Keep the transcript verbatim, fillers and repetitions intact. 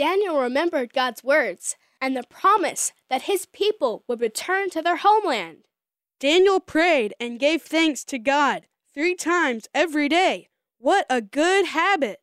Daniel remembered God's words and the promise that his people would return to their homeland. Daniel prayed and gave thanks to God three times every day. What a good habit!